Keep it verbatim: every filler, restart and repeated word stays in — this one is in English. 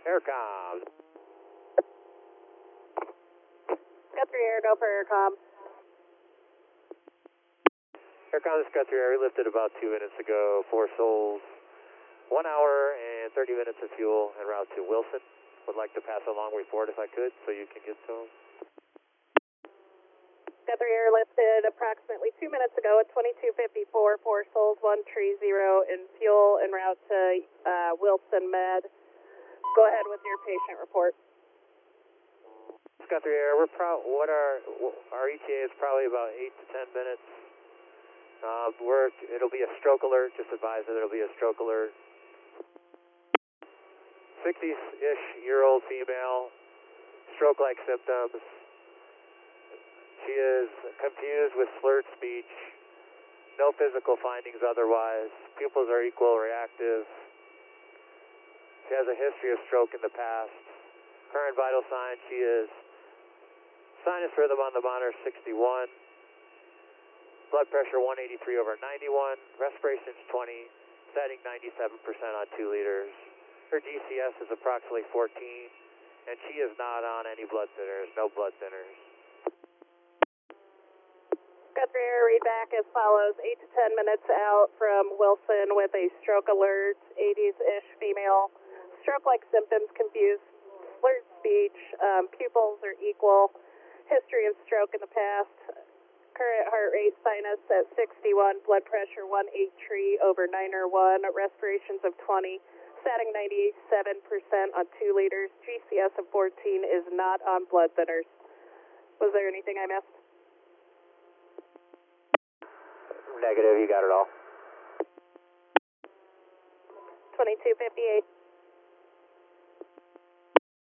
Aircom. Guthrie Air, go for Aircom. Aircom, this is Guthrie Air. We lifted about two minutes ago. Four souls. One hour and thirty minutes of fuel en route to Wilson. Would like to pass a long report if I could, so you can get to them. Guthrie Air lifted approximately two minutes ago at twenty-two fifty-four. Four souls, one tree, zero in fuel en route to uh, Wilson Med. Go ahead with your patient report. Guthrie Air, we're pro- what our our E T A is probably about eight to ten minutes. Uh, we're it'll be a stroke alert. Just advise that it'll be a stroke alert. sixty-ish year old female, stroke-like symptoms. She is confused with slurred speech. No physical findings otherwise. Pupils are equal reactive. She has a history of stroke in the past. Current vital signs, she is sinus rhythm on the monitor sixty-one. Blood pressure one eighty-three over ninety-one. Respiration's twenty. Setting ninety-seven percent on two liters. Her G C S is approximately fourteen. And she is not on any blood thinners. No blood thinners. Guthrie Air, read back as follows. eight to ten minutes out from Wilson with a stroke alert. eighties-ish female. Stroke-like symptoms, confused, slurred speech. Um, pupils are equal. History of stroke in the past. Current heart rate, sinus at sixty-one. Blood pressure one eighty-three over nine oh one. Respirations of twenty. Setting ninety-seven percent on two liters. G C S of fourteen is not on blood thinners. Was there anything I missed? Negative, you got it all. twenty-two fifty-eight.